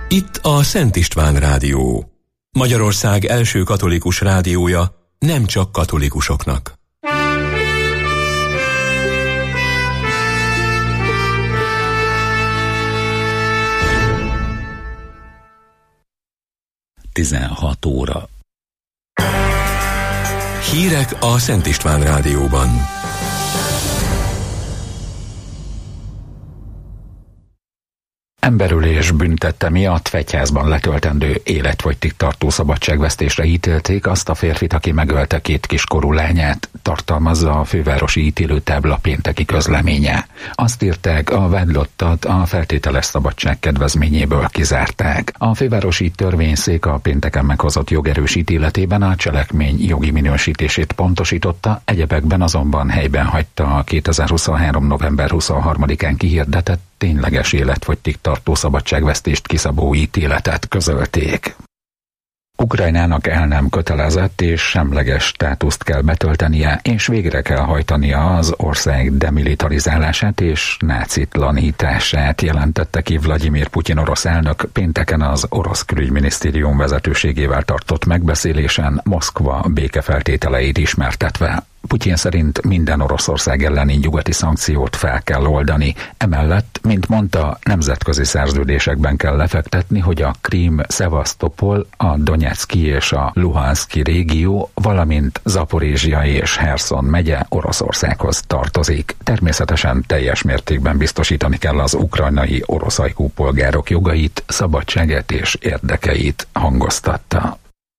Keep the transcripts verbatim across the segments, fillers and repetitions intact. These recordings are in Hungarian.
Itt a Szent István Rádió. Magyarország első katolikus rádiója, nem csak katolikusoknak. tizenhat óra. Hírek a Szent István Rádióban. Emberölés büntette miatt fegyházban letöltendő életfogytig tartó szabadságvesztésre ítélték azt a férfit, aki megölte két kiskorú lányát, tartalmazza a fővárosi ítélőtábla pénteki közleménye. Azt írták, a vádlottat a feltételes szabadság kedvezményéből kizárták. A fővárosi törvényszék a pénteken meghozott jogerős ítéletében a cselekmény jogi minősítését pontosította, egyebekben azonban helyben hagyta a kétezer-huszonhárom. november huszonharmadikán kihirdetett tényleges életfogytig tartó szabadságvesztést kiszabó ítéletet közölték. Ukrajnának el nem kötelezett és semleges státuszt kell betöltenie, és végre kell hajtania az ország demilitarizálását és nácitlanítását, jelentette ki Vladimir Putyin orosz elnök pénteken az orosz külügyminisztérium vezetőségével tartott megbeszélésen, Moszkva békefeltételeit ismertetve. Putyin szerint minden Oroszország elleni nyugati szankciót fel kell oldani. Emellett, mint mondta, nemzetközi szerződésekben kell lefektetni, hogy a Krím, Szevasztopol, a Donetszki és a Luhanszki régió, valamint Zaporizsia és Herszon megye Oroszországhoz tartozik. Természetesen teljes mértékben biztosítani kell az ukrajnai orosz ajkú polgárok jogait, szabadságát és érdekeit, hangoztatta.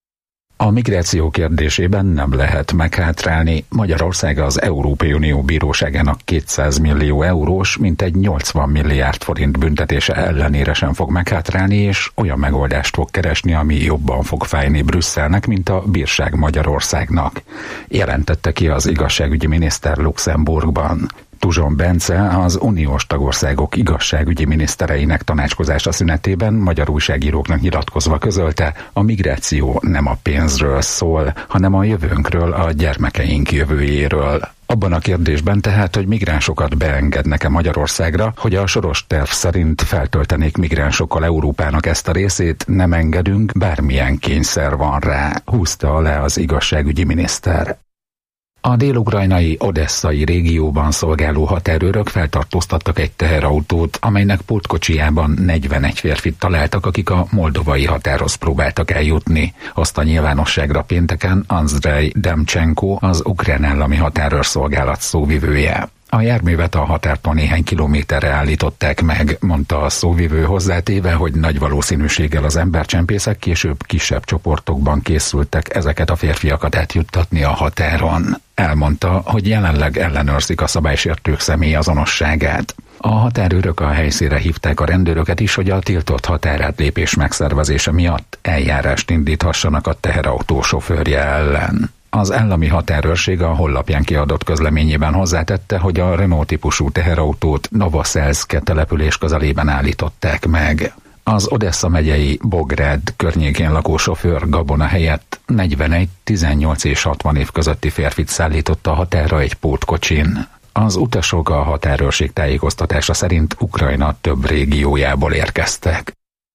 A migráció kérdésében nem lehet meghátrálni. Magyarország az Európai Unió bíróságának kétszáz millió eurós, mintegy nyolcvan milliárd forint büntetése ellenére sem fog meghátrálni, és olyan megoldást fog keresni, ami jobban fog fájni Brüsszelnek, mint a bírság Magyarországnak, jelentette ki az igazságügyi miniszter Luxemburgban. Tuzson Bence, az uniós tagországok igazságügyi minisztereinek tanácskozása szünetében magyar újságíróknak nyilatkozva közölte, a migráció nem a pénzről szól, hanem a jövőnkről, a gyermekeink jövőjéről. Abban a kérdésben tehát, hogy migránsokat beengednek-e Magyarországra, hogy a Soros terv szerint feltöltenék migránsokkal Európának ezt a részét, nem engedünk, bármilyen kényszer van rá, húzta alá az igazságügyi miniszter. A dél-ukrajnai odesszai régióban szolgáló határőrök feltartóztattak egy teherautót, amelynek pótkocsijában negyvenegy férfit találtak, akik a moldovai határhoz próbáltak eljutni. Azt a nyilvánosságra pénteken Andrzej Demcsenko, az ukrán állami határőrszolgálat szóvivője. A járművet a határtól néhány kilométerre állították meg, mondta a szóvivő, hozzátéve, hogy nagy valószínűséggel az embercsempészek később kisebb csoportokban készültek ezeket a férfiakat átjuttatni a határon. Elmondta, hogy jelenleg ellenőrzik a szabálysértők személyazonosságát. A határőrök a helyszínre hívták a rendőröket is, hogy a tiltott határátlépés megszervezése miatt eljárást indíthassanak a teherautó sofőrje ellen. Az állami határőrség a honlapján kiadott közleményében hozzátette, hogy a Renault típusú teherautót Novoszelszke település közelében állították meg. Az Odessa megyei Bográd környékén lakó sofőr gabona helyett negyvenegy, tizennyolc és hatvan év közötti férfit szállított a határra egy pótkocsin. Az utasok a határőrség tájékoztatása szerint Ukrajna több régiójából érkeztek.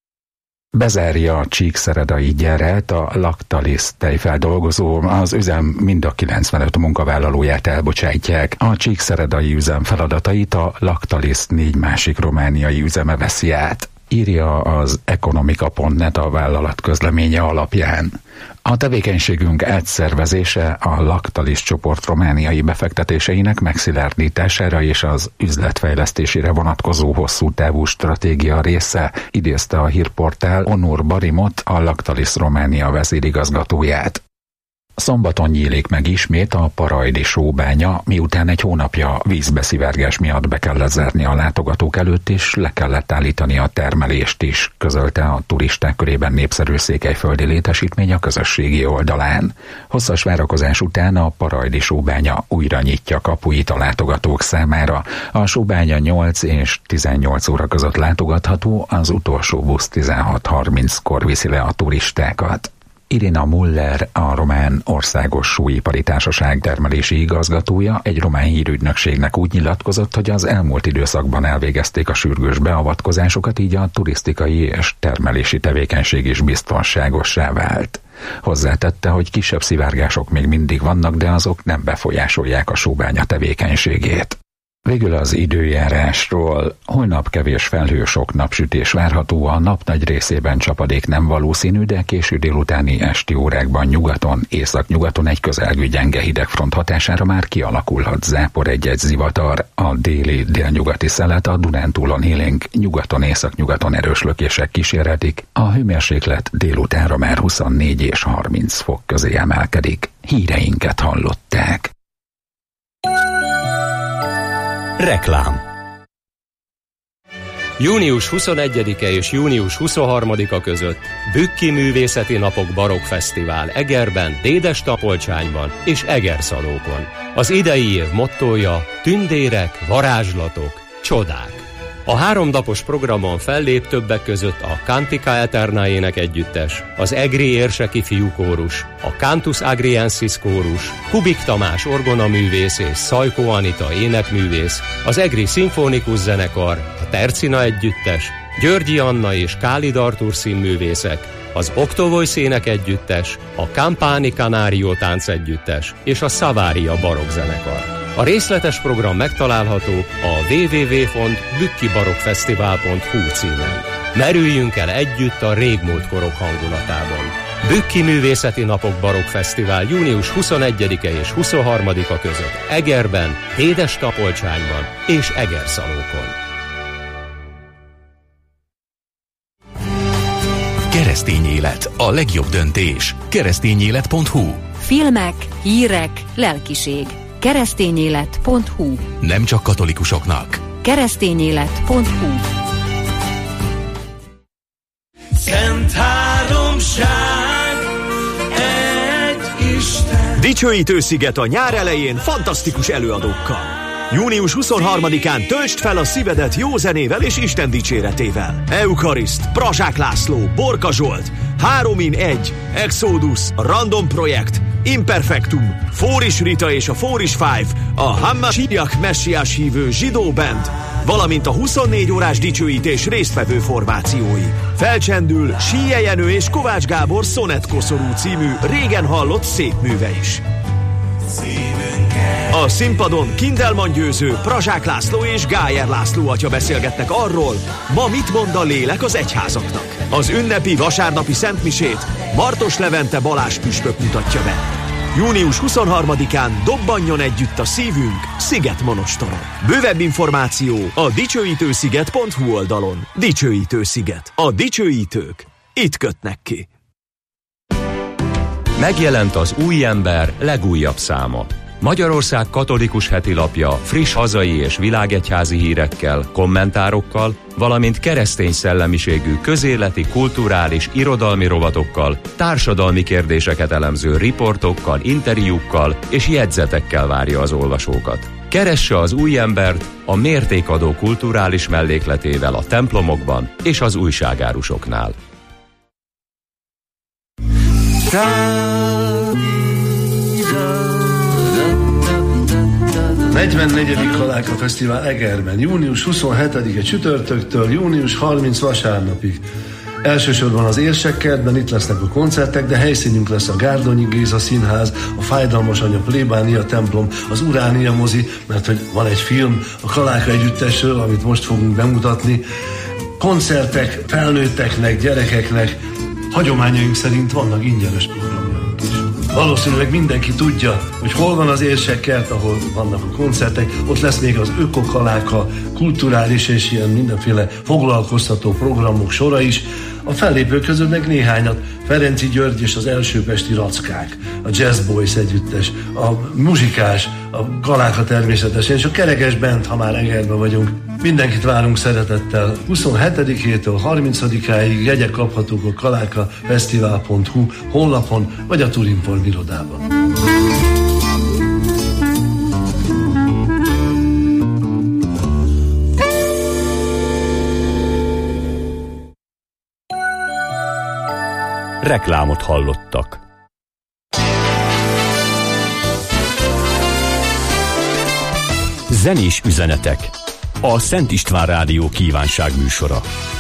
Bezárja a csíkszeredai gyárat a Lactalis tejfeldolgozó, az üzem mind a kilencvenöt munkavállalóját elbocsátják. A csíkszeredai üzem feladatait a Lactalis négy másik romániai üzeme veszi át, írja az Ekonomika pont net a vállalat közleménye alapján. A tevékenységünk átszervezése a Lactalis csoport romániai befektetéseinek megszilárdítására és az üzletfejlesztésére vonatkozó hosszú távú stratégia része, idézte a hírportál Onur Barimot, a Lactalis Románia vezérigazgatóját. Szombaton nyílik meg ismét a Parajdi sóbánya, miután egy hónapja vízbeszivárgás miatt be kellett zárni a látogatók előtt, és le kellett állítani a termelést is, közölte a turisták körében népszerű székelyföldi létesítmény a közösségi oldalán. Hosszas várakozás után a Parajdi sóbánya újra nyitja kapuit a látogatók számára. A sóbánya nyolc és tizennyolc óra között látogatható, az utolsó busz tizenhat harminckor viszi le a turistákat. Irina Muller, a Román Országos Súlyipari Társaság termelési igazgatója, egy román hírügynökségnek úgy nyilatkozott, hogy az elmúlt időszakban elvégezték a sürgős beavatkozásokat, így a turisztikai és termelési tevékenység is biztonságossá vált. Hozzátette, hogy kisebb szivárgások még mindig vannak, de azok nem befolyásolják a sóbánya tevékenységét. Végül az időjárásról. Holnap kevés felhő, sok napsütés várható, a nap nagy részében csapadék nem valószínű, de késő délutáni esti órákban nyugaton, északnyugaton egy közelgő gyenge hidegfront hatására már kialakulhat zápor, egy-egy zivatar. A déli, délnyugati szelet a Dunántúlon élénk, nyugaton, északnyugaton erős lökések kísérhetik. A hőmérséklet délutánra már huszonnégy és harminc fok közé emelkedik. Híreinket hallották. Reklám. június huszonegyedike és június huszonharmadika között Bükki Művészeti Napok Barokk Fesztivál Egerben, Dédes-Tapolcsányban és Egerszalókon. Az idei év mottója: tündérek, varázslatok, csodák. A háromnapos programon fellép többek között a Cantica Eterna énekegyüttes, az Egri Érseki Fiúkórus, a Cantus Agriensis kórus, Kubik Tamás orgonaművész és Szajkó Anita énekművész, az Egri Szimfonikus Zenekar, a Tercina együttes, Györgyi Anna és Kálid Artúr színművészek, az Octovoice énekegyüttes, a Campani Canario táncegyüttes és a Savaria barokkzenekar. A részletes program megtalálható a double-u double-u double-u pont bükkibarokkfesztivál pont hu címen. Merüljünk el együtt a régmúlt korok hangulatában. Bükki Művészeti Napok Barokk Fesztivál június huszonegyedike és huszonharmadika között Egerben, Dédes-Tapolcsányban és Egerszalókon. Keresztény élet, a legjobb döntés. keresztényélet pont hu. Filmek, hírek, lelkiség. keresztényélet pont hu. Nem csak katolikusoknak. keresztényélet pont hu. Szent háromság, egy Isten. Dicsőítő-sziget a nyár elején fantasztikus előadókkal. június huszonharmadikán töltsd fel a szívedet jó zenével és Isten dicséretével. Euchariszt, Prazsák László, Borka Zsolt, három in egy, Exodus, Random Projekt, Imperfectum, Fóris Rita és a Fóris Five, a Hammasiak messiás hívő zsidó band, valamint a huszonnégy órás dicsőítés résztvevő formációi. Felcsendül Síje Jenő és Kovács Gábor Szonett Koszorú című régen hallott szép műve is. A színpadon Kindelman Győző, Prazsák László és Gájer László atya beszélgetnek arról, ma mit mond a lélek az egyházaknak. Az ünnepi vasárnapi szentmisét Martos Levente Balázs püspök mutatja be. június huszonharmadikán dobbanjon együtt a szívünk Szigetmonostoron. Bővebb információ a dicsőítősziget pont hu oldalon. Dicsőítő-sziget. A dicsőítők itt kötnek ki. Megjelent az Új Ember legújabb száma. Magyarország katolikus hetilapja friss hazai és világegyházi hírekkel, kommentárokkal, valamint keresztény szellemiségű közéleti, kulturális, irodalmi rovatokkal, társadalmi kérdéseket elemző riportokkal, interjúkkal és jegyzetekkel várja az olvasókat. Keresse az Új Embert a mértékadó kulturális mellékletével a templomokban és az újságárusoknál. negyvennegyedik Kaláka Fesztivál Egerben, június huszonhetedike csütörtöktől június harmincadika vasárnapig. Elsősorban az Érsekkertben itt lesznek a koncertek, de helyszínünk lesz a Gárdonyi Géza Színház, a Fájdalmas Anya plébánia templom, az Uránia mozi, mert hogy van egy film a Kaláka együttesről, amit most fogunk bemutatni. Koncertek felnőtteknek, gyerekeknek, hagyományaink szerint vannak ingyenes programjaink is. Valószínűleg mindenki tudja, hogy hol van az Érsekkert, ahol vannak a koncertek, ott lesz még az Ökokaláka, kulturális és ilyen mindenféle foglalkoztató programok sora is. A fellépők közül meg néhányat, Ferenci György és az Elsőpesti Rackák, a Jazz Boys együttes, a Muzsikás, a Kaláka természetesen, és a Kerekes Band, ha már Egerben vagyunk. Mindenkit várunk szeretettel. huszonhetedikétől harmincadikáig jegyek kaphatók a kaláka fesztivál pont hu honlapon, vagy a Turinform irodában. Reklámot hallottak. Zenés üzenetek. A Szent István Rádió kívánság műsora.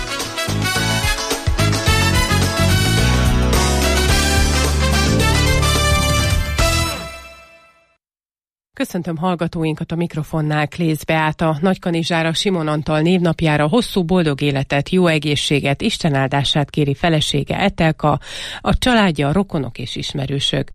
Köszöntöm hallgatóinkat, a mikrofonnál Klész Beáta. Nagykanizsára Simon Antal névnapjára hosszú boldog életet, jó egészséget, Isten áldását kéri felesége Etelka, a családja, a rokonok és ismerősök.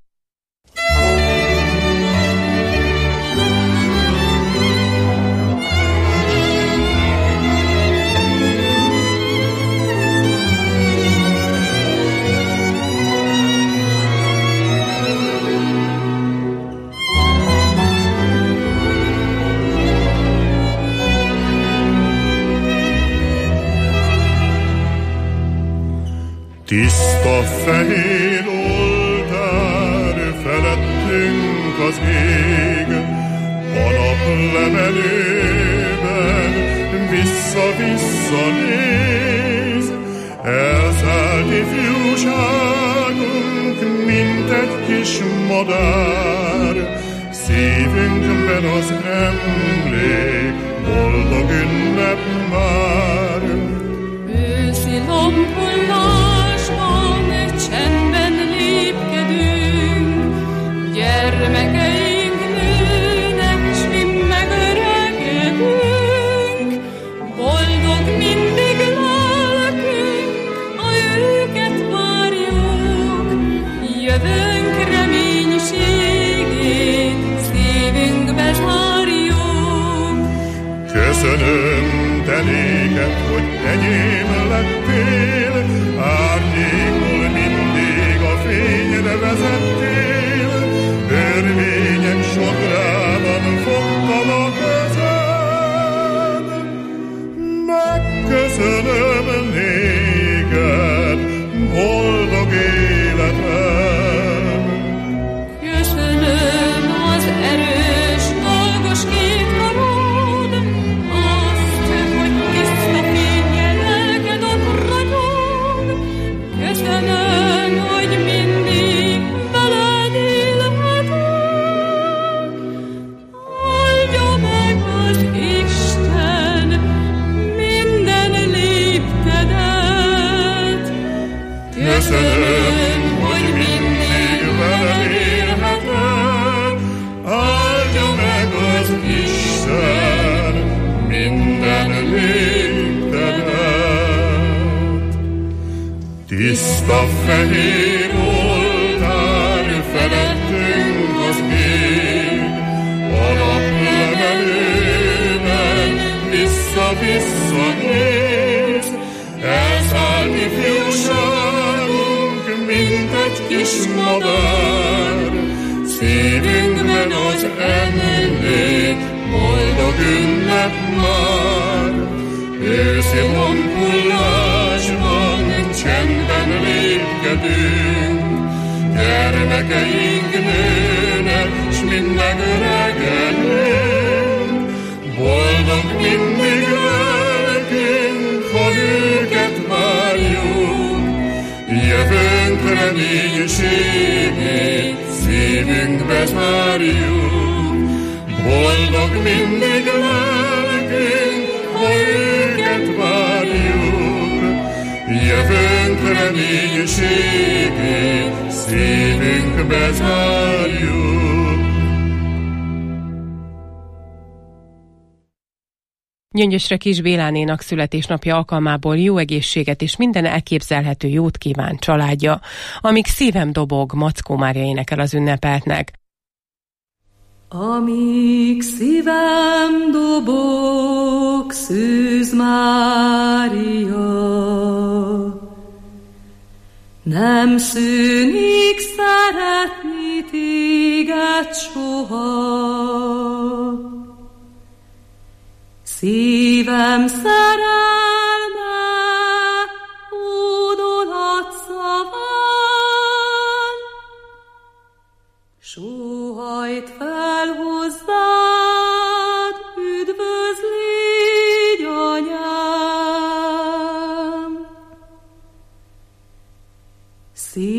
Tiszta fehér oltár felettünk az ég, a naplevelében vissza-vissza néz. Elszállt ifjúságunk, mint egy kis madár, szívünkben az emlék, boldog ünnep már. Őszi lompollásban csendben lépkedünk, gyermekeink nőnek, s mi megöregedünk. Boldog mindig lelkünk, ha őket várjuk, jövőnk reménységét szívünkbe zárjuk. Köszönöm te néked, hogy enyém lettél, árnyékból mindig a fényre vezettél, örvények sodrában fogtam a kezed. Megköszönöm néked boldog életem. Köszönöm az erős, dolgos két karod, azt, hogy tiszta fénye lelked ott ragyog. Köszönöm, hogy mindig veled élhetek. Áldja meg az Isten minden léptedet. Köszönöm, hogy mindig veled élhetek. Áldja meg az Isten minden léptedet. Tiszta fehér oltár felettünk az ég, a naplevelében vissza-vissza néz. Elszállt ifjúságunk, mint egy kis madár, szívünkben az emlék, boldog ünnep már. Őszi lompullásban csendben lépkedünk, gyermekeink nőnek, s mi megöregedünk. Boldog mindig lelkünk, ha őket várjuk, jövőnk reménységét szívünkbe zárjuk. Boldog mindig lelkünk, ha őket várjuk, jövőnk reménységét szívünkbe zárjuk. Gyöngyösre Kis Bélánénak születésnapja alkalmából jó egészséget és minden elképzelhető jót kíván családja, amíg szívem dobog, Mackó Mária énekel az ünnepeltnek. Amíg szívem dobog, Szűz Mária, nem szűnik szeretni téged soha. Szívem szerelme hódolat szaván, sóhajt fel hozzád, üdvözlégy anyám. Szívem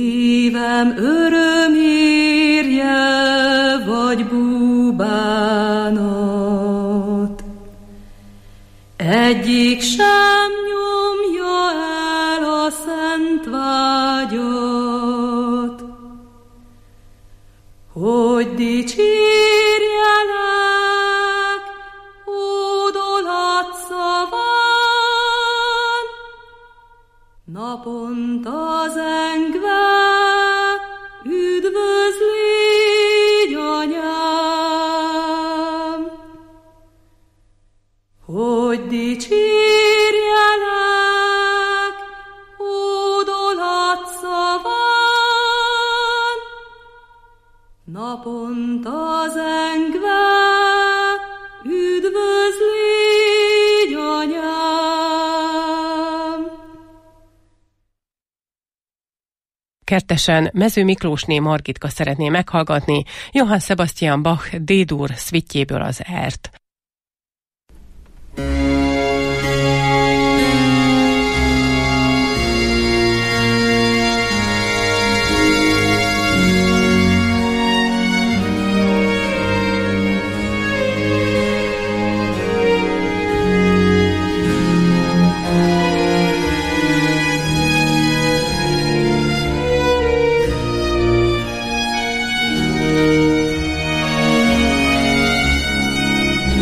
nem örömírje vagy búbánat, egyik sem nyomja el a szent vágyat, hogy dicsérjelek hódolat szaván, naponta zengve üdvözlégy, anyám, hogy dicsérjelek hódolat szaván, naponta zengve üdvözlégy, anyám. Kertesen Mező Miklósné Margitka szeretné meghallgatni Johann Sebastian Bach D-dur szvittjéből az ert. Thank you.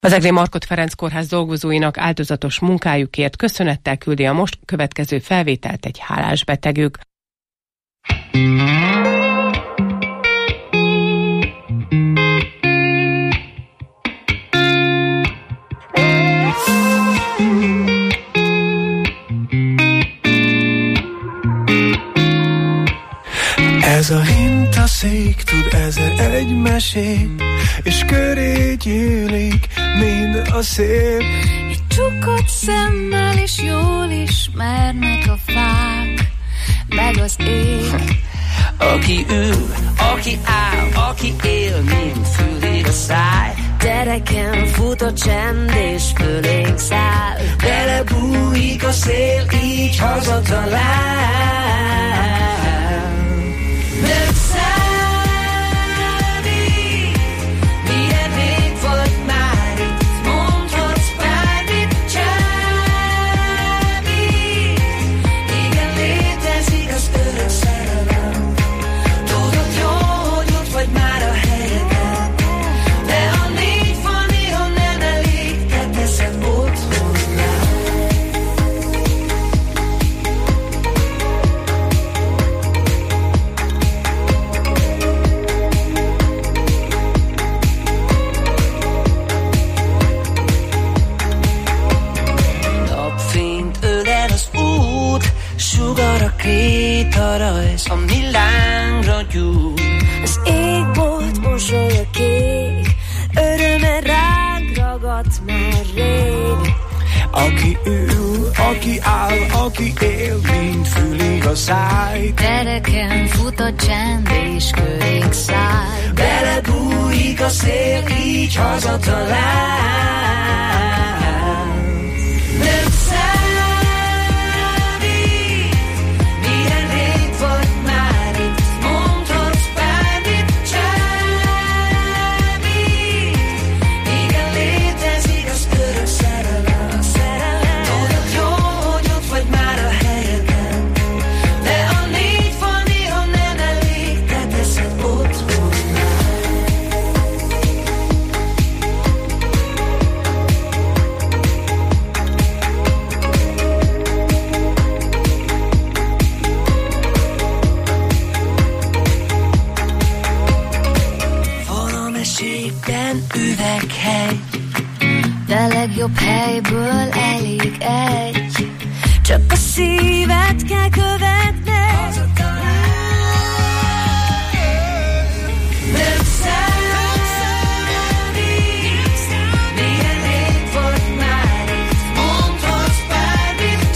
Az Egri Markhot Ferenc Kórház dolgozóinak áldozatos munkájukért köszönettel küldi a most következő felvételt egy hálás betegük. Ez a hintaszék tud ezer egy mesét, és köré gyűlik mind a szép. Egy csukott szemmel is jól ismernek a fák, meg az ég. Aki ül, aki áll, aki él, mind füli a száj. Tereken fut a csend, és fölénk száll. Belebújik a szél, így hazatalál. Nem számít, milyen rég volt már itt, mondhatsz bármit, csábít. Igen, létezik az örök szerelem, tudod jó, hogy ott vagy már a helyeden. De a négy fa néha nem elég, te teszed otthonná. Sugar a krétarajz, a millángra gyújt. Az égbolt mosoly a kék, öröme ránk ragadt már rég. Aki ül, aki áll, aki él, mind fülig a száj. Tereken fut a csend, és körénk száll. Belebújik a szél, így hazatalál. Nem számít, üveghely, de legjobb helyből elég egy. Csak a szívet kell követned. Nem számít, milyen rég volt már itt, mondhatsz bármit,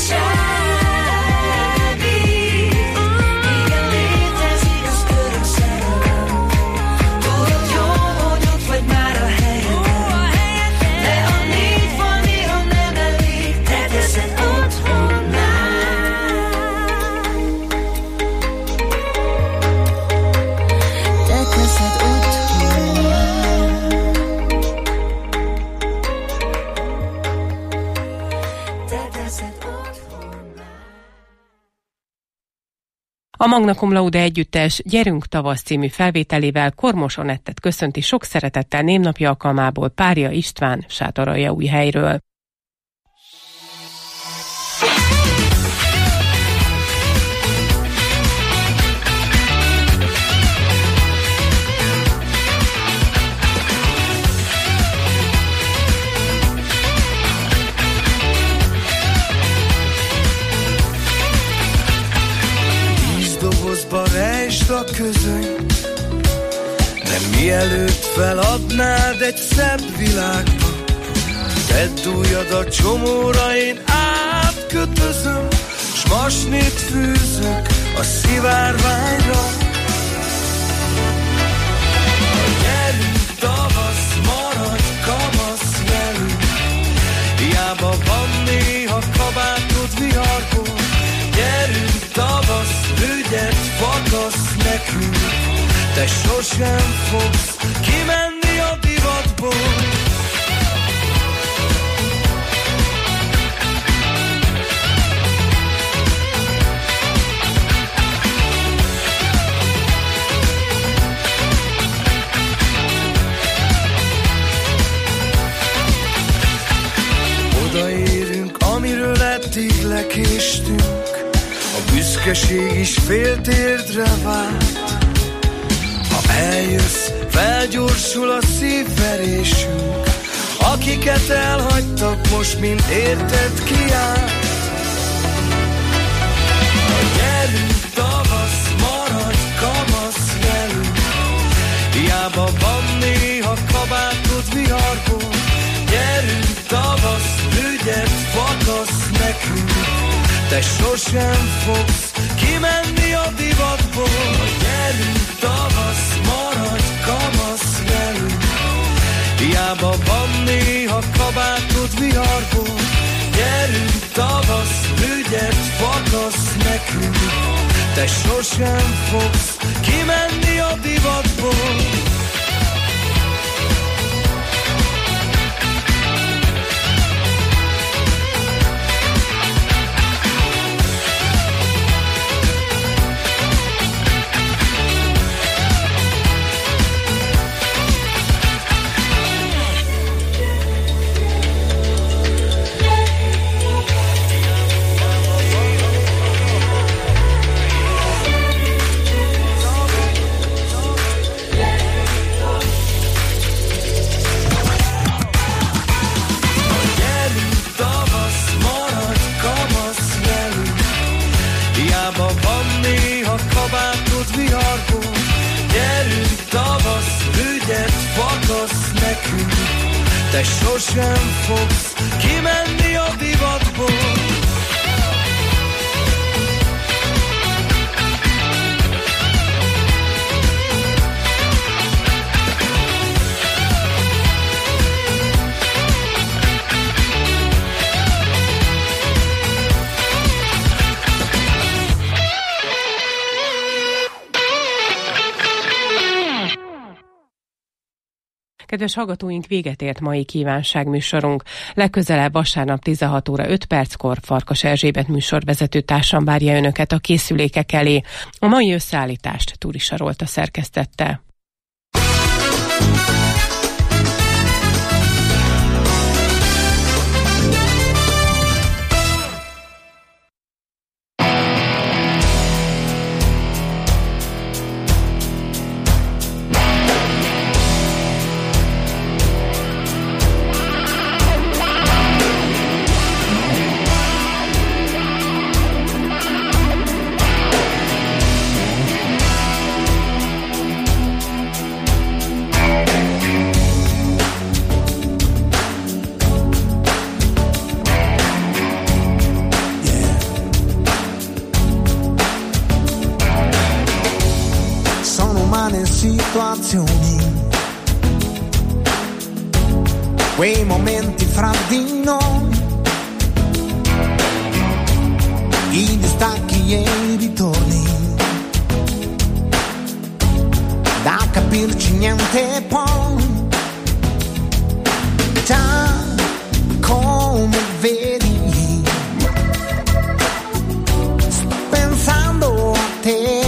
csábít. Igen, létezik az örök szerelem, tudod jó, hogy ott vagy már a helyeden. De a négy fa néha nem elég, te teszed otthonná. Te teszed otthonná. Te teszed otthonná. A Magna Cum Laude együttes Gyerünk tavasz című felvételével Kormos Anettet köszönti sok szeretettel névnapja alkalmából Párja István Sátoraljaújhelyről. Dobozba rejtsd a közönyt, de mielőtt feladnád egy szebb világba, tedd ujjad a csomóra, én átkötözöm, s masnit fűzök a szivárványra. Gyerünk tavasz, maradj kamasz velünk, hiába van néha kabátod viharból. Gyerünk tavasz, ügyet fakasz nekünk, te sosem fogsz kimenni a divatból. büszkeség is fél térdre vált. Ha eljössz, felgyorsul a szívverésünk, akiket elhagytak, most mind érted kiáll. Gyerünk tavasz, maradj kamasz velünk, hiába van néha kabátod viharból. Gyerünk tavasz, ügyet fakasz nekünk, te sosem fogsz kimenni a divatból. Gyerünk tavasz, maradj kamasz velünk, hiába van néha kabátod viharból. Gyerünk tavasz, ügyet fakasz nekünk, te sosem fogsz kimenni a divatból. Te sosem fogsz kimenni a divatból. Kedves hallgatóink, véget ért mai kívánságműsorunk. Legközelebb vasárnap tizenhat óra öt perckor Farkas Erzsébet műsorvezető társam várja önöket a készülékek elé. A mai összeállítást Túri Sarolta szerkesztette. Situazioni, quei momenti fra di noi, i distacchi e i ritorni, da capirci niente poi, già come vedi, sto pensando a te.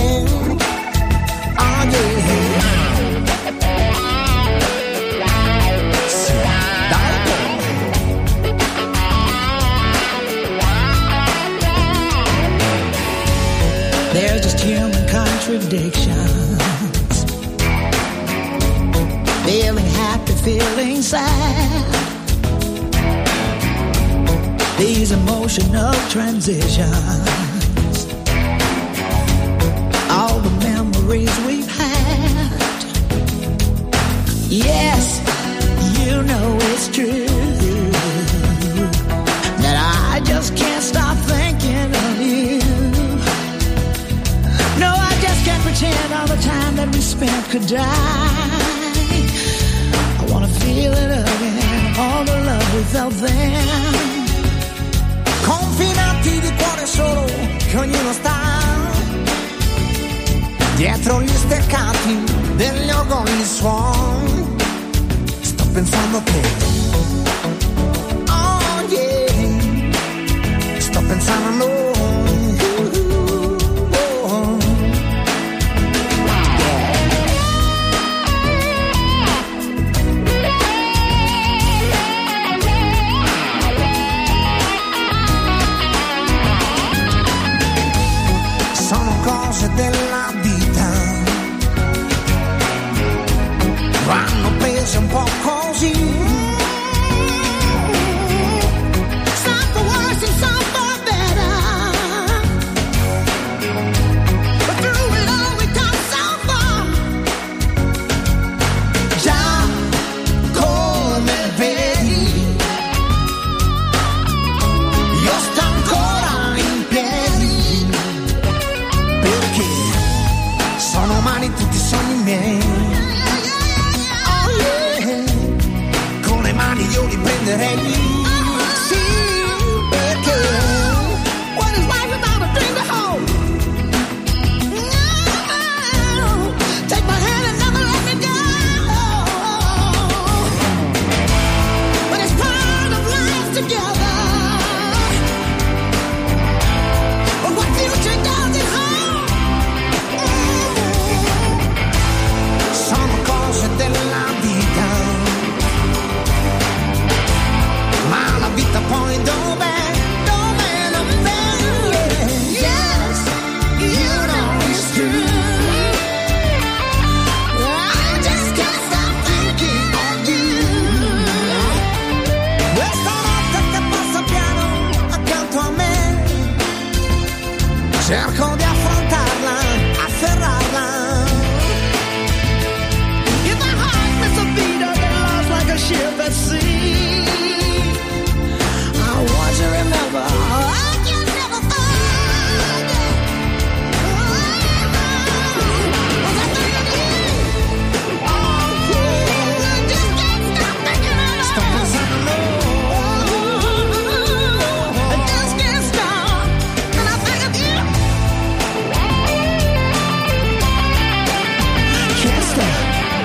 They're just human contradictions, feeling happy, feeling sad, these emotional transitions, all the memories we've had. Yes, you know it's true that I just can't stop thinking of you. No, I just can't pretend all the time that we spent could die. I wanna feel it again, all the love we felt then. Confinati di cuore solo, che ognuno sta dietro gli steccati degli orgogli suon. Sto pensando a te. Oh yeah, sto pensando a noi. in tutti i sogni miei. Oh yeah, con le mani io li prenderei. Sì, perché what is life without a dream to hold? No, take my hand and never let me go. But it's part of life together. But what future does it hold? Sono cose della vita, ma la vita poi dov'è? Dov'è? Dov'è? Yes, you know it's true. I just can't stop thinking of you. Questa notte che passa piano accanto a me, cerco di affrontarla, afferrarla. If my heart misses a beat or get lost like a ship at sea, I want you to remember I can never forget. Was I thinking of you? Oh yeah, I just can't stop thinking of you. Stop pensando, I just can't stop. And I think of you. Can't stop.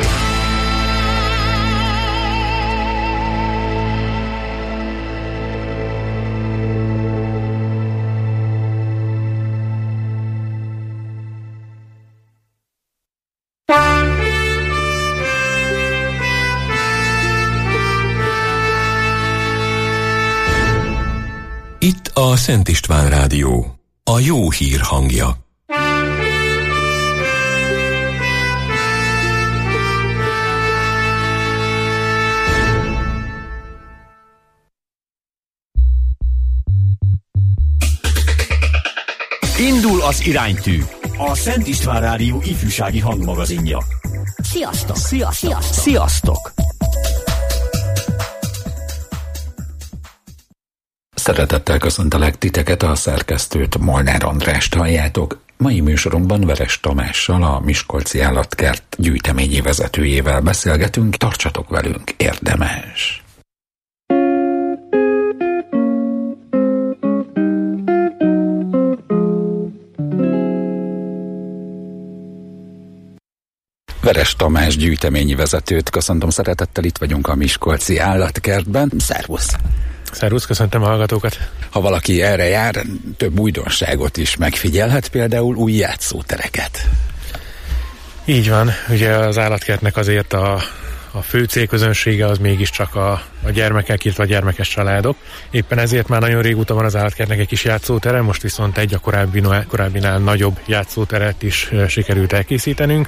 Itt a Szent István Rádió, a jó hír hangja. Indul az iránytű, a Szent István Rádió ifjúsági hangmagazinja. Sziasztok! Sziasztok! Sziasztok! Szeretettel köszöntelek titeket, a szerkesztőt, Molnár Andrást halljátok. Mai műsorunkban Veres Tamással, a Miskolci Állatkert gyűjteményi vezetőjével beszélgetünk. Tartsatok velünk, érdemes! Veres Tamás gyűjteményi vezetőt köszöntöm szeretettel, itt vagyunk a Miskolci Állatkertben. Szervusz! Szervusz, köszöntöm a hallgatókat! Ha valaki erre jár, több újdonságot is megfigyelhet, például új játszótereket. Így van, ugye az Állatkertnek azért a, a fő célközönsége az mégiscsak a, a gyermekek, illetve a gyermekes családok. Éppen ezért már nagyon régóta van az Állatkertnek egy kis játszótere, most viszont egy a korábbinál, korábbinál nagyobb játszóteret is sikerült elkészítenünk.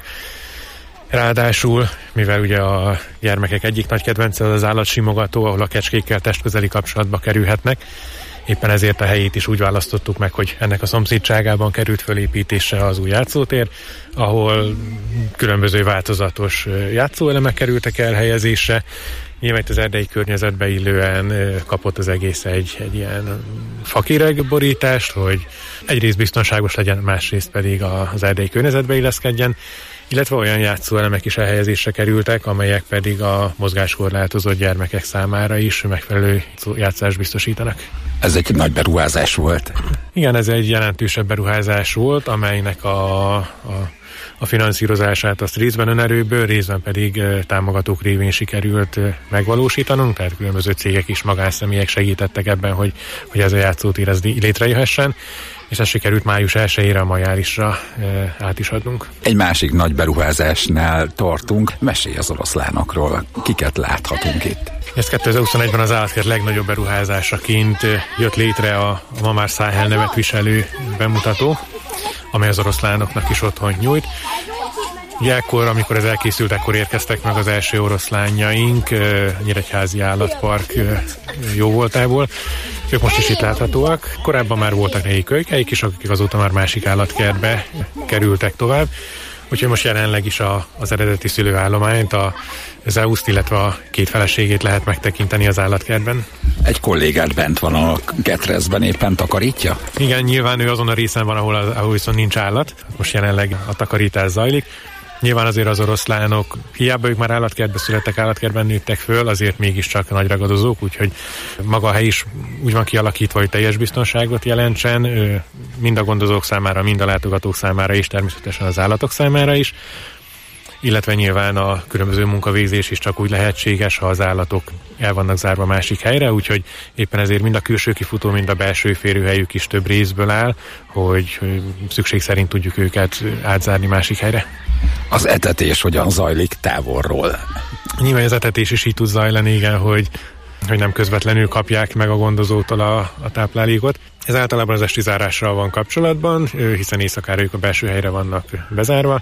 Ráadásul, mivel ugye a gyermekek egyik nagy kedvence az az állatsimogató, ahol a kecskékkel testközeli kapcsolatba kerülhetnek, éppen ezért a helyét is úgy választottuk meg, hogy ennek a szomszédságában került fölépítésre az új játszótér, ahol különböző változatos játszóelemek kerültek elhelyezésre. Nyilván az erdei környezetbe illően kapott az egész egy, egy ilyen fakéreg-borítást, hogy egyrészt biztonságos legyen, másrészt pedig az erdei környezetbe illeszkedjen, illetve olyan játszóelemek is elhelyezésre kerültek, amelyek pedig a mozgáskorlátozott gyermekek számára is megfelelő játszást biztosítanak. Ez egy nagy beruházás volt. Igen, ez egy jelentősebb beruházás volt, amelynek a, a, a finanszírozását azt részben önerőből, részben pedig támogatók révén sikerült megvalósítanunk, tehát különböző cégek is, magánszemélyek segítettek ebben, hogy, hogy ez a játszótér ez létrejöhessen, és ezt sikerült május elsejére a Majárisra e, át is adnunk. Egy másik nagy beruházásnál tartunk. Mesélj az oroszlánokról, kiket láthatunk itt? Ez kétezer-huszonegyben az Állatkert legnagyobb beruházásaként jött létre a, a ma már Száhel nevet viselő bemutató, amely az oroszlánoknak is otthont nyújt. Ugye ekkor, amikor ez elkészült, akkor érkeztek meg az első oroszlánjaink a Nyíregyházi Állatpark jóvoltából. Ők most is itt láthatóak. Korábban már voltak helyi kölykeik is, akik azóta már másik állatkertbe kerültek tovább. Úgyhogy most jelenleg is a, az eredeti szülőállományt, a Zeuszt, illetve a két feleségét lehet megtekinteni az állatkertben. Egy kollégát bent van a ketrezben, éppen takarítja? Igen, nyilván ő azon a részen van, ahol, ahol viszont nincs állat. Most jelenleg a takarítás zajlik. Nyilván azért az oroszlánok, hiába ők már állatkertben születtek, állatkertben nőttek föl, azért mégiscsak nagy ragadozók, úgyhogy maga a hely is úgy van kialakítva, hogy teljes biztonságot jelentsen, mind a gondozók számára, mind a látogatók számára, és természetesen az állatok számára is. Illetve nyilván a különböző munkavégzés is csak úgy lehetséges, ha az állatok el vannak zárva másik helyre, úgyhogy éppen ezért mind a külső kifutó, mind a belső férőhelyük is több részből áll, hogy szükség szerint tudjuk őket átzárni másik helyre. Az etetés hogyan zajlik távolról? Nyilván az etetés is így tud zajlani, igen, hogy, hogy nem közvetlenül kapják meg a gondozótól a, a táplálékot. Ez általában az esti zárással van kapcsolatban, hiszen éjszakára ők a belső helyre vannak bezárva.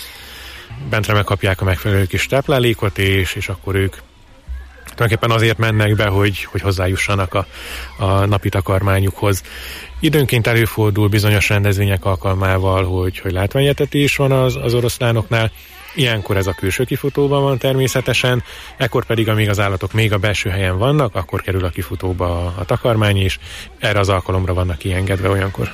Bentre megkapják a megfelelő kis táplálékot, és, és akkor ők tulajdonképpen azért mennek be, hogy, hogy hozzájussanak a, a napi takarmányukhoz. Időnként előfordul bizonyos rendezvények alkalmával, hogy, hogy látványetetés van az, az oroszlánoknál. Ilyenkor ez a külső kifutóban van természetesen, ekkor pedig, amíg az állatok még a belső helyen vannak, akkor kerül a kifutóba a, a takarmány is. Erre az alkalomra vannak kiengedve olyankor.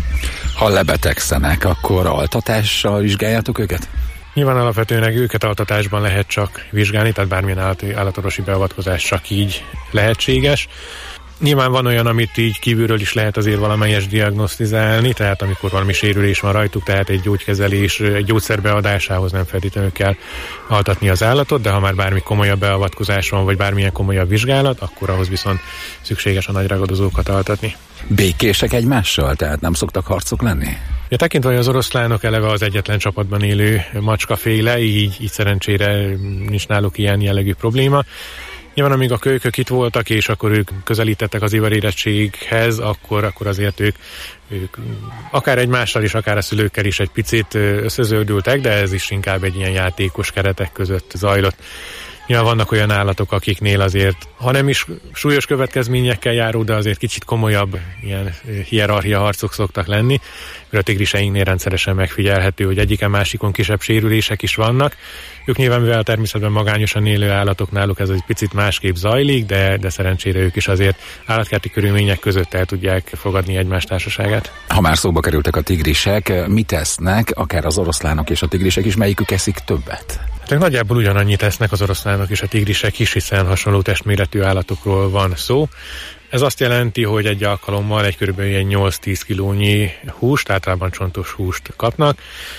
Ha lebetegszenek, akkor altatással vizsgáljátok őket? Nyilván alapvetően őket altatásban lehet csak vizsgálni, tehát bármilyen állat, állatorvosi beavatkozás csak így lehetséges. Nyilván van olyan, amit így kívülről is lehet azért valamelyes diagnosztizálni, tehát amikor valami sérülés van rajtuk, tehát egy gyógykezelés, egy gyógyszer beadásához nem feltétlenül kell altatni az állatot, de ha már bármi komolyabb beavatkozás van, vagy bármilyen komolyabb vizsgálat, akkor ahhoz viszont szükséges a nagy ragadozókat altatni. Békések egymással, tehát nem szoktak harcok lenni? Ja, tekintve, hogy az oroszlánok eleve az egyetlen csapatban élő macskaféle, így, így szerencsére nincs náluk ilyen jellegű probléma. Nyilván, amíg a kölykök itt voltak, és akkor ők közelítettek az ivarérettséghez, akkor, akkor azért ők, ők akár egymással is, akár a szülőkkel is egy picit összezöldültek, de ez is inkább egy ilyen játékos keretek között zajlott. Nyilván vannak olyan állatok, akiknél azért, ha nem is súlyos következményekkel járó, de azért kicsit komolyabb ilyen hierarchia harcok szoktak lenni. A tigriseinknél rendszeresen megfigyelhető, hogy egyiken másikon kisebb sérülések is vannak. Ők nyilván, mivel a természetben magányosan élő állatok, náluk ez egy picit másképp zajlik, de, de szerencsére ők is azért állatkerti körülmények között el tudják fogadni egymás társaságát. Ha már szóba kerültek a tigrisek, mit esznek, akár az oroszlánok és a tigrisek is, melyikük eszik többet? Tehát nagyjából ugyanannyit esznek az oroszlánok és a tigrisek is, hiszen hasonló testméretű állatokról van szó. Ez azt jelenti, hogy egy alkalommal egy körülbelül nyolc-tíz kilónyi húst, általában csontos húst kapnak.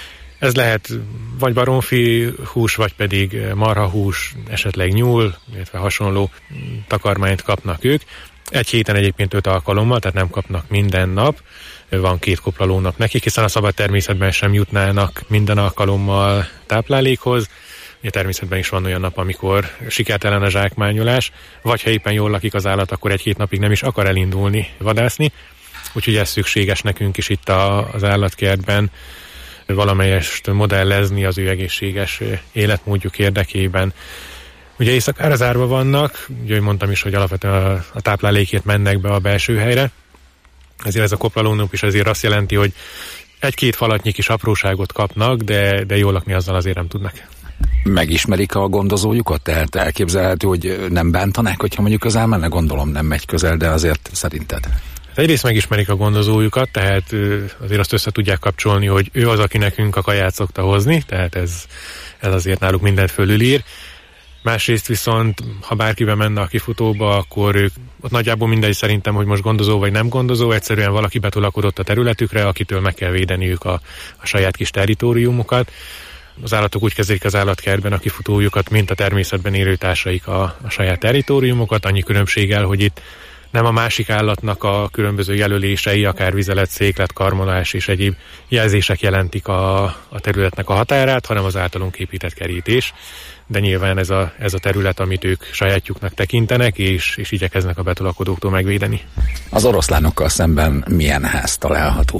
Ez lehet vagy baromfi hús, vagy pedig marhahús, esetleg nyúl, illetve hasonló takarmányt kapnak ők. Egy héten egyébként öt alkalommal, tehát nem kapnak minden nap. Van két koplalónap nekik, hiszen a szabad természetben sem jutnának minden alkalommal táplálékhoz. Ugye természetben is van olyan nap, amikor sikertelen a zsákmányolás, vagy ha éppen jól lakik az állat, akkor egy-két napig nem is akar elindulni vadászni. Úgyhogy ez szükséges nekünk is itt a, az állatkertben valamelyest modellezni az ő egészséges életmódjuk érdekében. Ugye éjszakára zárva vannak, ugye mondtam is, hogy alapvetően a, a táplálékért mennek be a belső helyre, ezért ez a koplalónap is azért azt jelenti, hogy egy-két falatnyi kis apróságot kapnak, de, de jól lakni azzal azért nem tudnak. Megismerik a gondozójukat? Tehát elképzelhető, hogy nem bántanák, hogyha mondjuk közel menne? Gondolom nem megy közel, de azért szerinted? Egyrészt megismerik a gondozójukat, tehát azért azt össze tudják kapcsolni, hogy ő az, aki nekünk a kaját szokta hozni, tehát ez, ez azért náluk mindent fölülír. Másrészt viszont, ha bárkibe menne a kifutóba, akkor ők ott nagyjából mindegy szerintem, hogy most gondozó vagy nem gondozó, egyszerűen valaki betolakodott a területükre, akitől meg kell védeniük a, a saját kis territóriumukat. Az állatok úgy kezelik az állatkertben a kifutójukat, mint a természetben élő társaik a, a saját territóriumukat, annyi különbséggel, hogy itt nem a másik állatnak a különböző jelölései, akár vizelet, széklet, karmolás és egyéb jelzések jelentik a, a területnek a határát, hanem az általunk épített kerítés. De nyilván ez a, ez a terület, amit ők sajátjuknak tekintenek, és, és igyekeznek a betolakodóktól megvédeni. Az oroszlánokkal szemben milyen ház található?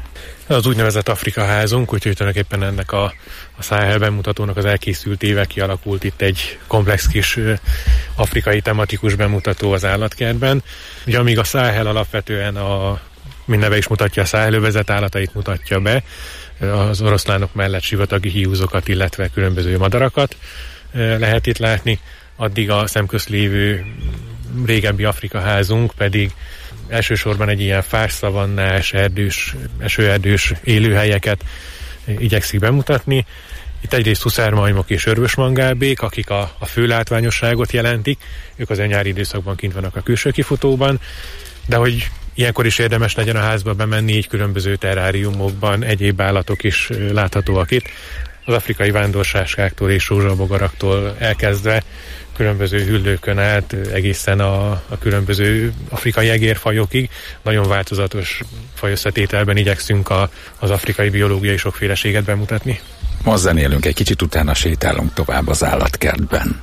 Az úgynevezett Afrika házunk, úgyhogy tulajdonképpen ennek a, a Száhel bemutatónak az elkészültével kialakult itt egy komplex kis afrikai tematikus bemutató az állatkertben. Ugye amíg a Száhel alapvetően a mint neve is mutatja, a száhelövezet állatait mutatja be, az oroszlánok mellett sivatagi hiúzokat, illetve különböző madarakat lehet itt látni, addig a szemközt lévő régebbi Afrika házunk pedig elsősorban egy ilyen fásszavannás, erdős, esőerdős élőhelyeket igyekszik bemutatni. Itt egyrészt huszármajmok és örvösmangálbék, akik a, a fő látványosságot jelentik, ők az nyári időszakban kint vannak a külső kifutóban, de hogy ilyenkor is érdemes legyen a házba bemenni, így különböző terráriumokban egyéb állatok is láthatóak itt. Az afrikai vándorsáskától és rózsabogaraktól elkezdve különböző hüllőkön át egészen a, a különböző afrikai egérfajokig. Nagyon változatos fajösszetételben igyekszünk a, az afrikai biológiai sokféleséget bemutatni. Most zenélünk egy kicsit, utána sétálunk tovább az állatkertben.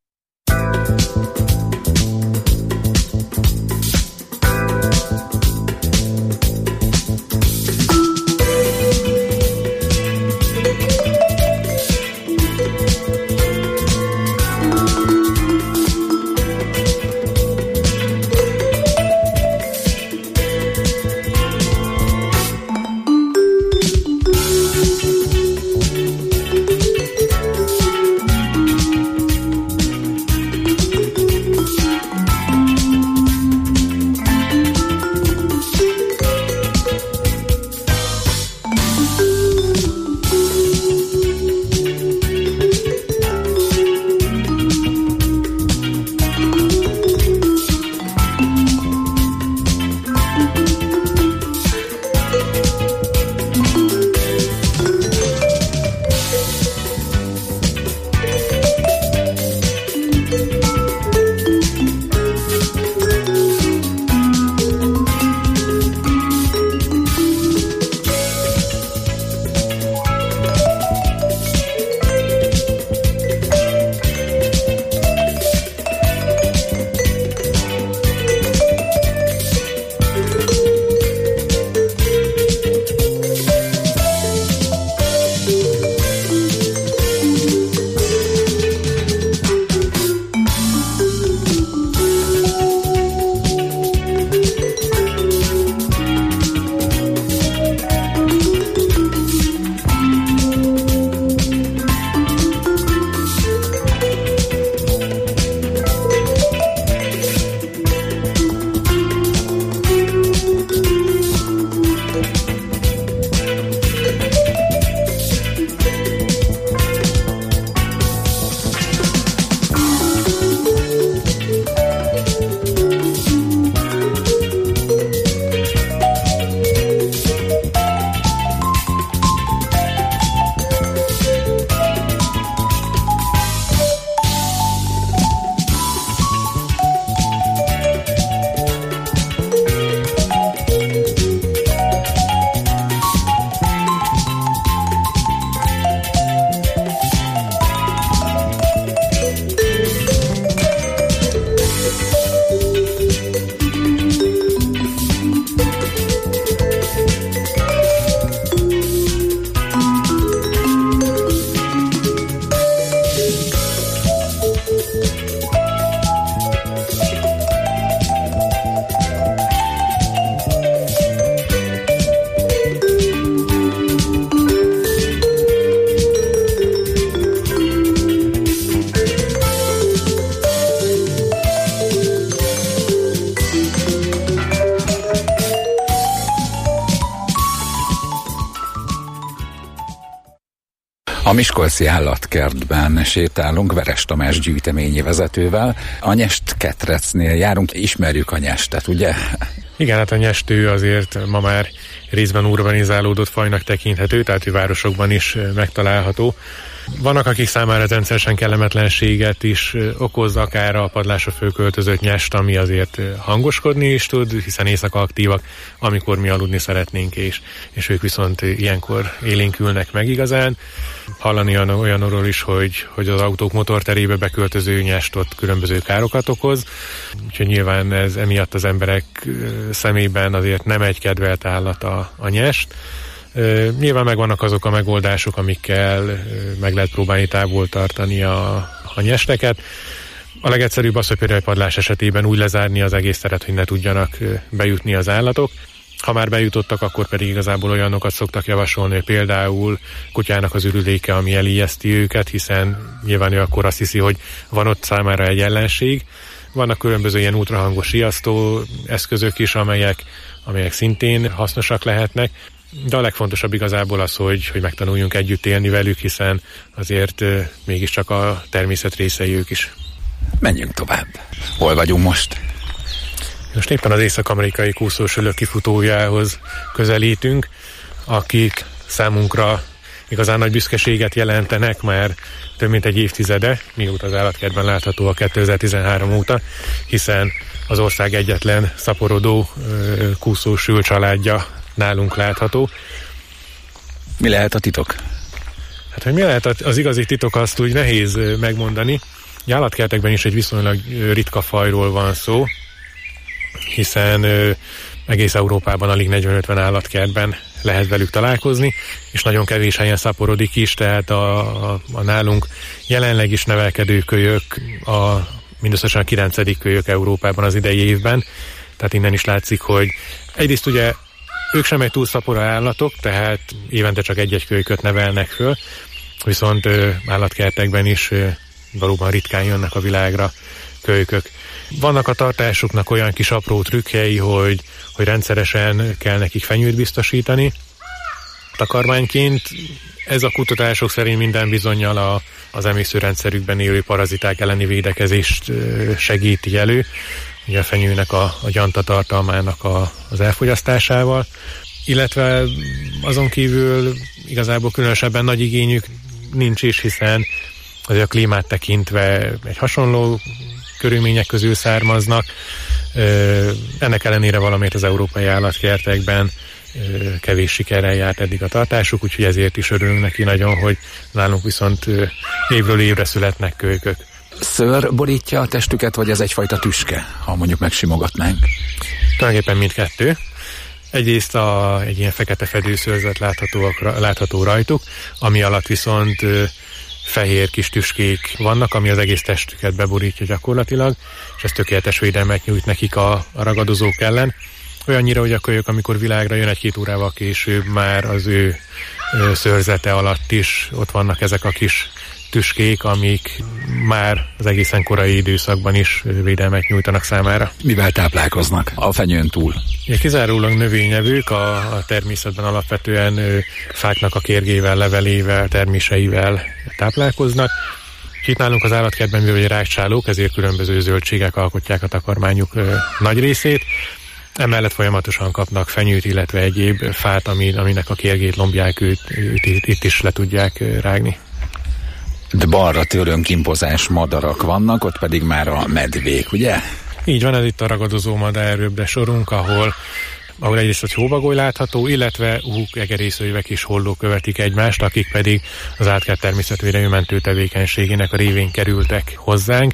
A miskolci állatkertben sétálunk Veres Tamás gyűjteményi vezetővel. A Nyest ketrecnél járunk, ismerjük a nyestet, ugye? Igen, hát a nyestő azért ma már részben urbanizálódott fajnak tekinthető, tehát ő városokban is megtalálható. Vannak, akik számára rendszeresen kellemetlenséget is okoz, akár a padlásra fölköltözött nyest, ami azért hangoskodni is tud, hiszen éjszaka aktívak, amikor mi aludni szeretnénk, és, és ők viszont ilyenkor élénkülnek meg igazán. Hallani olyanról is, hogy, hogy az autók motorterébe beköltöző nyest ott különböző károkat okoz, úgyhogy nyilván ez emiatt az emberek szemében azért nem egy kedvelt állat a, a nyest. Uh, nyilván megvannak azok a megoldások, amikkel uh, meg lehet próbálni távol tartani a, a nyesteket. A legegyszerűbb az, hogy például padlás esetében úgy lezárni az egész teret, hogy ne tudjanak uh, bejutni az állatok. Ha már bejutottak, akkor pedig igazából olyanokat szoktak javasolni, hogy például kutyának az ürüléke, ami elijeszti őket, hiszen nyilván ő akkor azt hiszi, hogy van ott számára egy ellenség. Vannak különböző ilyen ultrahangos riasztó eszközök is, amelyek, amelyek szintén hasznosak lehetnek. de a legfontosabb igazából az, hogy, hogy megtanuljunk együtt élni velük, hiszen azért euh, mégiscsak a természet részei ők is. Menjünk tovább. Hol vagyunk most? Most éppen az észak-amerikai kúszósülők kifutójához közelítünk, akik számunkra igazán nagy büszkeséget jelentenek már több mint egy évtizede, mióta az állatkertben látható a kétezer-tizenhárom óta, hiszen az ország egyetlen szaporodó kúszósül családja nálunk látható. Mi lehet a titok? Hát, hogy mi lehet az igazi titok, azt úgy nehéz megmondani. A állatkertekben is egy viszonylag ritka fajról van szó, hiszen egész Európában alig negyven-ötven állatkertben lehet velük találkozni, és nagyon kevés helyen szaporodik is, tehát a, a, a nálunk jelenleg is nevelkedő kölyök, a, mindösszesen a kilencedik kölyök Európában az idei évben, tehát innen is látszik, hogy egyrészt ugye ők sem egy túl szapora állatok, tehát évente csak egy-egy kölyköt nevelnek föl, viszont ö, állatkertekben ö, valóban ritkán jönnek a világra kölykök. Vannak a tartásuknak olyan kis apró trükkjei, hogy, hogy rendszeresen kell nekik fenyőt biztosítani takarmányként. Ez a kutatások szerint minden bizonnyal a, az emészőrendszerükben élő paraziták elleni védekezést segíti elő, ugye a fenyőnek a, a gyantatartalmának a, az elfogyasztásával, illetve azon kívül igazából különösebben nagy igényük nincs is, hiszen azért a klímát tekintve egy hasonló körülmények közül származnak. Ennek ellenére valamiért az európai állatkertekben kevés sikerrel járt eddig a tartásuk, úgyhogy ezért is örülünk neki nagyon, hogy nálunk viszont évről évre születnek kölykök. Szőr borítja a testüket, vagy ez egyfajta tüske, ha mondjuk megsimogatnánk? Tulajdonképpen mindkettő. Egyrészt a, egy ilyen fekete fedőszőrzet látható, látható rajtuk, ami alatt viszont fehér kis tüskék vannak, ami az egész testüket beborítja gyakorlatilag, és ez tökéletes védelmet nyújt nekik a, a ragadozók ellen. Olyannyira, hogy a kölyök, amikor világra jön egy-két órával később, már az ő ö, szőrzete alatt is ott vannak ezek a kis tüskék, amik már az egészen korai időszakban is védelmet nyújtanak számára. Mivel táplálkoznak a fenyőn túl? Ja, kizárólag növényevők, a, a természetben alapvetően ö, fáknak a kérgével, levelével, terméseivel táplálkoznak. Itt nálunk az állatkertben, mivel rákcsálók, ezért különböző zöldségek alkotják a takarmányuk ö, nagy részét. Emellett folyamatosan kapnak fenyőt, illetve egyéb fát, ami, aminek a kérgét, lombják őt, őt itt, itt is le tudják rágni. De balra tőlünk impozás madarak vannak, ott pedig már a medvék, ugye? Így van, ez itt a ragadozó madárröbre sorunk, ahol, ahol egyrészt egy hóbagoly látható, illetve húk, egerészőjvek és hollók követik egymást, akik pedig az állatkárt természetvédelmi mentő tevékenységének a révén kerültek hozzánk.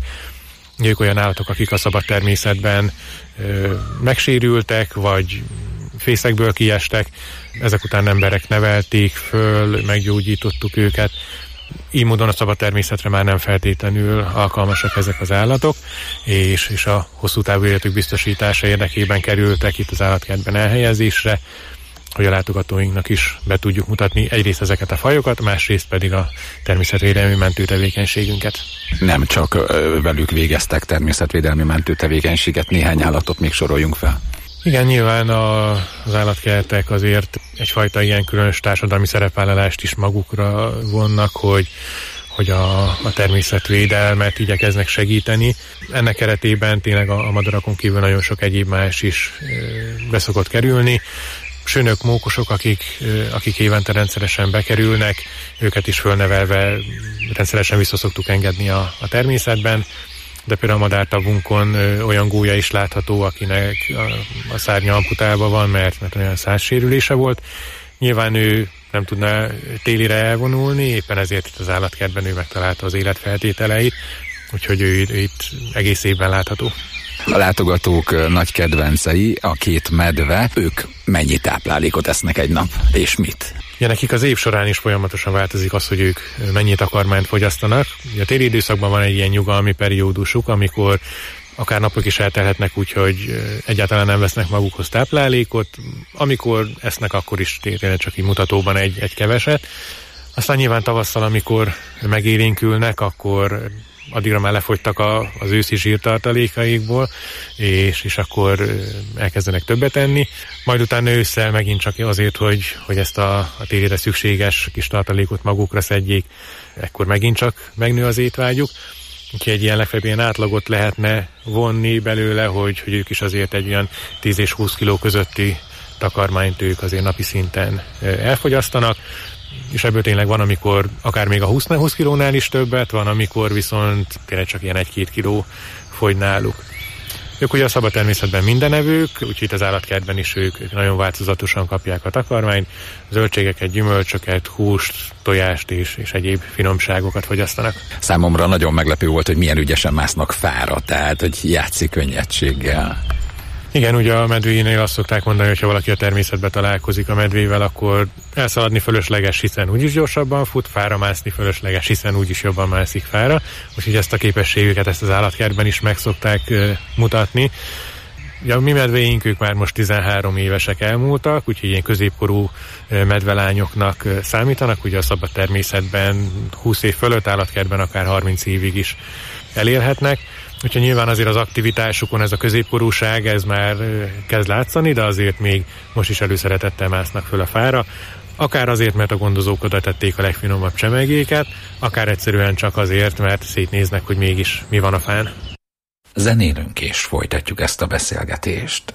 Ők olyan állatok, akik a szabad természetben ö, megsérültek, vagy fészekből kiestek, ezek után emberek nevelték föl, meggyógyítottuk őket. Így módon a szabad természetre már nem feltétlenül alkalmasak ezek az állatok, és, és a hosszú távú életük biztosítása érdekében kerültek itt az állatkertben elhelyezésre, hogy a látogatóinknak is be tudjuk mutatni egyrészt ezeket a fajokat, másrészt pedig a természetvédelmi mentőtevékenységünket. Nem csak ö, velük végeztek természetvédelmi mentőtevékenységet, néhány állatot még soroljunk fel. Igen, nyilván a, az állatkertek azért egyfajta ilyen különös társadalmi szerepvállalást is magukra vonnak, hogy, hogy a, a természetvédelmet igyekeznek segíteni. Ennek keretében tényleg a, a madarakon kívül nagyon sok egyéb más is e, beszokott kerülni. Sönök, mókosok, akik, akik évente rendszeresen bekerülnek, őket is fölnevelve rendszeresen vissza szoktuk engedni a, a természetben, de például a madártavunkon olyan gólya is látható, akinek a, a szárnya amputálva van, mert, mert olyan szárssérülése volt. Nyilván ő nem tudna télire elvonulni, éppen ezért itt az állatkertben ő megtalálta az életfeltételeit, úgyhogy ő, ő itt egész évben látható. A látogatók nagy kedvencei, a két medve, ők mennyi táplálékot esznek egy nap, és mit? Ja, nekik az év során is folyamatosan változik az, hogy ők mennyi takarmányt fogyasztanak. A téli időszakban van egy ilyen nyugalmi periódusuk, amikor akár napok is eltelhetnek úgy, hogy egyáltalán nem vesznek magukhoz táplálékot. Amikor esznek, akkor is tényleg csak így mutatóban egy, egy keveset. Aztán nyilván tavasszal, amikor megélénkülnek, akkor addigra már lefogytak a, az őszi zsírtartalékaikból, és, és akkor elkezdenek többet enni. Majd utána ősszel megint csak azért, hogy, hogy ezt a, a télire szükséges kis tartalékot magukra szedjék, ekkor megint csak megnő az étvágyuk. Úgyhogy egy ilyen legfeljebb ilyen átlagot lehetne vonni belőle, hogy, hogy ők is azért egy olyan tíz és húsz kiló közötti takarmányt ők azért napi szinten elfogyasztanak, és ebből tényleg van, amikor akár még a húsz kilónál is többet, van, amikor viszont tényleg csak ilyen egy-két kiló fogy náluk. Ők ugye a szabad természetben mindenevők, úgyhogy az állatkertben is ők, ők nagyon változatosan kapják a takarmányt, zöldségeket, gyümölcsöket, húst, tojást és, és egyéb finomságokat fogyasztanak. Számomra nagyon meglepő volt, hogy milyen ügyesen másznak fára, tehát hogy játszik könnyedséggel. Igen, ugye a medvénél azt szokták mondani, hogy ha valaki a természetben találkozik a medvével, akkor elszaladni fölösleges, hiszen úgyis gyorsabban fut, fára mászni fölösleges, hiszen úgyis jobban mászik fára. Úgyhogy ezt a képességüket, ezt az állatkertben is meg szokták uh, mutatni. Ugye a mi medvéink, ők már most tizenhárom évesek elmúltak, úgyhogy ilyen középkorú medvelányoknak számítanak. Ugye a szabad természetben húsz év fölött, állatkertben akár harminc évig is elérhetnek. Úgyhogy nyilván azért az aktivitásukon ez a középkorúság, ez már kezd látszani, de azért még most is előszeretettel másznak föl a fára. Akár azért, mert a gondozók oda tették a legfinomabb csemegéket, akár egyszerűen csak azért, mert szétnéznek, hogy mégis mi van a fán. Zenélünk és folytatjuk ezt a beszélgetést.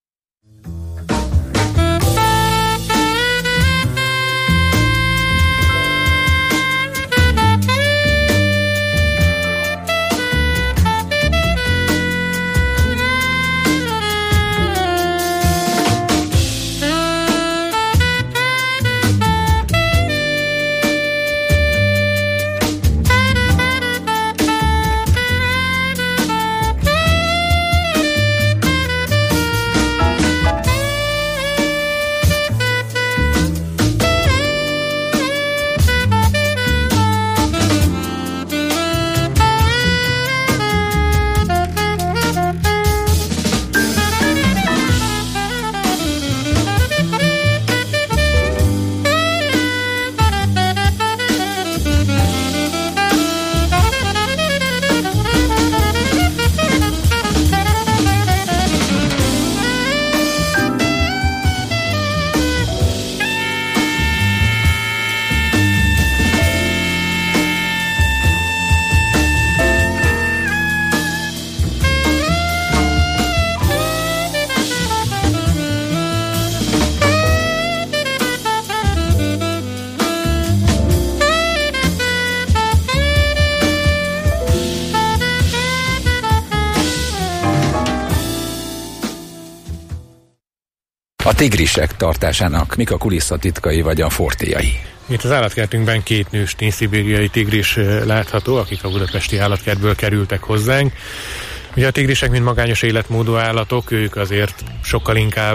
A tigrisek tartásának mik a kulisszatitkai vagy a fortéjai? Itt az állatkertünkben két nőstény szibériai tigris látható, akik a budapesti állatkertből kerültek hozzánk. Ugye a tigrisek, mint magányos életmódú állatok, ők azért sokkal inkább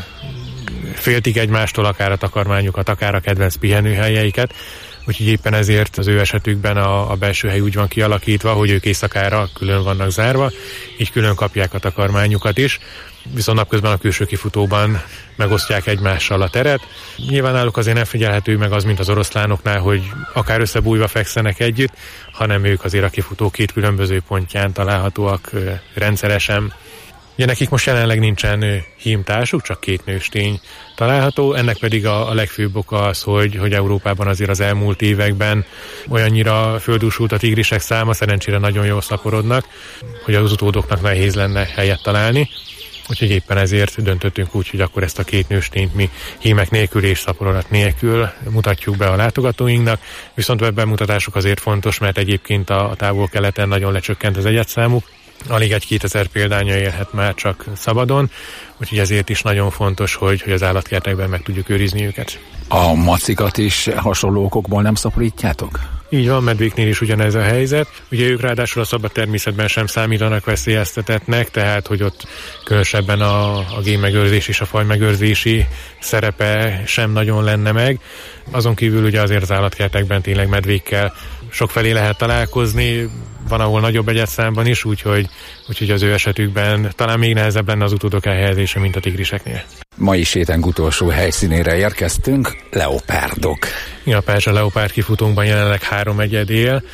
féltik egymástól akár a takarmányukat, akár a kedvenc pihenőhelyeiket. Úgyhogy éppen ezért az ő esetükben a, a belső hely úgy van kialakítva, hogy ők éjszakára külön vannak zárva, így külön kapják a takarmányukat is, viszont napközben a külső kifutóban megosztják egymással a teret. Nyilván náluk azért nem figyelhető meg az, mint az oroszlánoknál, hogy akár összebújva fekszenek együtt, hanem ők azért a kifutó két különböző pontján találhatóak rendszeresen. Ugye nekik most jelenleg nincsen hímtársuk, csak két nőstény található, ennek pedig a, a legfőbb oka az, hogy, hogy Európában azért az elmúlt években olyannyira földúsult a tigrisek száma, szerencsére nagyon jól szaporodnak, hogy az utódoknak nehéz lenne helyet találni. Úgyhogy éppen ezért döntöttünk úgy, hogy akkor ezt a két nőstényt mi hímek nélkül és szaporodott nélkül mutatjuk be a látogatóinknak. Viszont a bemutatásuk azért fontos, mert egyébként a távol-keleten nagyon lecsökkent az egyedszámuk. Alig egy kétezer példánya élhet már csak szabadon, úgyhogy ezért is nagyon fontos, hogy, hogy az állatkertekben meg tudjuk őrizni őket. A macikat is hasonló okokból nem szaporítjátok? Így van, medvéknél is ugyanez a helyzet. Ugye ők ráadásul a szabad természetben sem számítanak veszélyeztetettnek, tehát hogy ott különösebben a, a génmegőrzés és a fajmegőrzési szerepe sem nagyon lenne meg. Azon kívül ugye azért az állatkertekben tényleg medvékkel sokfelé lehet találkozni, van ahol nagyobb egyedszámban is, úgyhogy, úgyhogy az ő esetükben talán még nehezebb lenne az utódok elhelyezése, mint a tigriseknél. Mai sétánk utolsó helyszínére érkeztünk, leopárdok. Ja, a perzsa leopárd kifutónkban jelenleg három egyed él.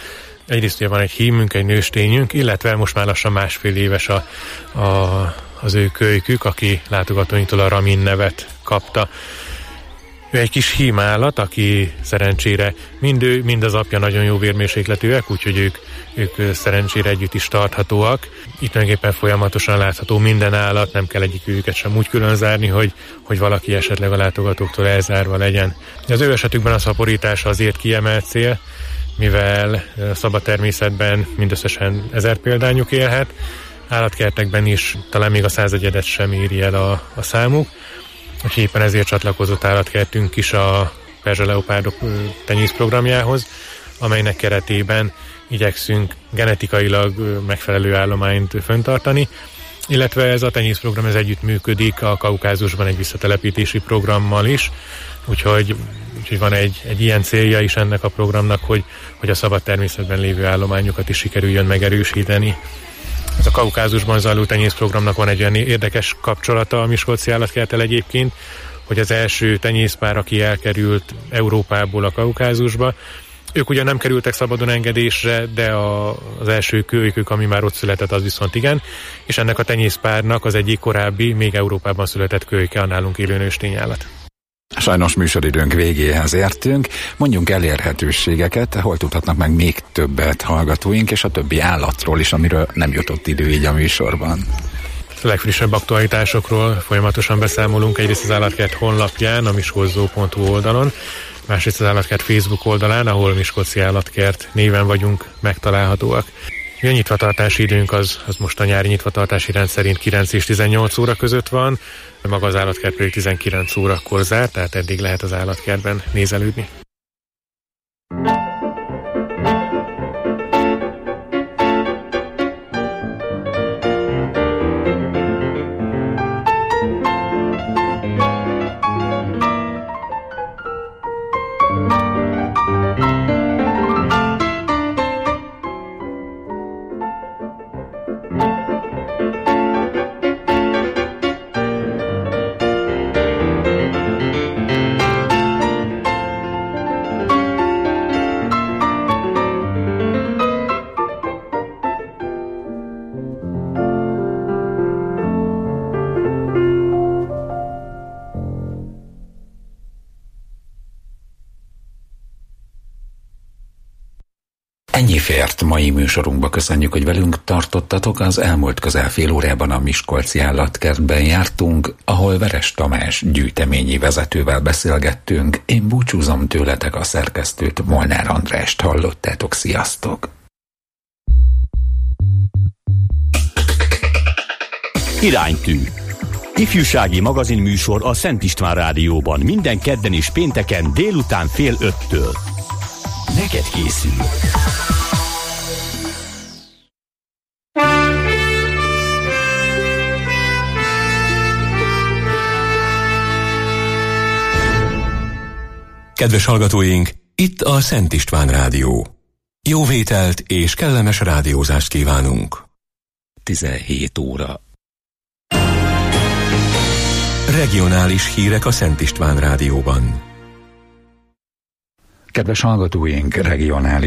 Egyrészt ugye van egy hímünk, egy nőstényünk, illetve most már lassan másfél éves a, a, az ő kölykük, aki látogatóinktól a Ramin nevet kapta. Ő egy kis hímállat, aki szerencsére mind ő, mind az apja nagyon jó vérmérsékletűek, úgyhogy ők, ők szerencsére együtt is tarthatóak. Itt tulajdonképpen folyamatosan látható minden állat, nem kell egyik őket sem úgy külön zárni, hogy, hogy valaki esetleg a látogatóktól elzárva legyen. Az ő esetükben a szaporítás azért kiemelt cél, mivel szabad természetben mindösszesen ezer példányuk élhet, állatkertekben is talán még a százegyedet sem éri el a, a számuk, úgyhogy éppen ezért csatlakozott állatkertünk is a perzsa leopárdok tenyészprogramjához, amelynek keretében igyekszünk genetikailag megfelelő állományt fenntartani, illetve ez a tenyészprogram ez együtt működik a Kaukázusban egy visszatelepítési programmal is, úgyhogy, úgyhogy van egy, egy ilyen célja is ennek a programnak, hogy, hogy a szabad természetben lévő állományokat is sikerüljön megerősíteni. Ez a Kaukázusban zajló tenyészprogramnak van egy olyan érdekes kapcsolata a Miskolci Állatkerttel egyébként, hogy az első tenyészpár, aki elkerült Európából a Kaukázusba, ők ugyan nem kerültek szabadon engedésre, de a, az első kölykük, ami már ott született, az viszont igen, és ennek a tenyészpárnak az egyik korábbi, még Európában született kölyke a nálunk élő nőstényállat. Sajnos műsoridőnk végéhez értünk, mondjunk elérhetőségeket, hol tudhatnak meg még többet hallgatóink, és a többi állatról is, amiről nem jutott idő így a műsorban. A legfrissebb aktualitásokról folyamatosan beszámolunk, egyrészt az Állatkert honlapján, a miskolzó pont hu oldalon, másrészt az Állatkert Facebook oldalán, ahol Miskolci Állatkert néven vagyunk megtalálhatóak. A nyitvatartási időnk az, az most a nyári nyitvatartási rend szerint kilenc és tizennyolc óra között van, maga az Állatkert pedig tizenkilenc órakor zár, tehát eddig lehet az Állatkertben nézelődni. Ennyi fért mai műsorunkba, köszönjük, hogy velünk tartottatok. Az elmúlt közel fél órában a Miskolci Állatkertben jártunk, ahol Veres Tamás gyűjteményi vezetővel beszélgettünk. Én búcsúzom tőletek, a szerkesztőt, Molnár Andrást hallottátok, sziasztok! Iránytű. Ifjúsági magazinműsor a Szent István Rádióban minden kedden és pénteken délután fél öttől. Neked készül. Kedves hallgatóink, itt a Szent István Rádió. Jó vételt és kellemes rádiózást kívánunk. tizenhét óra. Regionális hírek a Szent István Rádióban. Kedves hallgatóink, regionális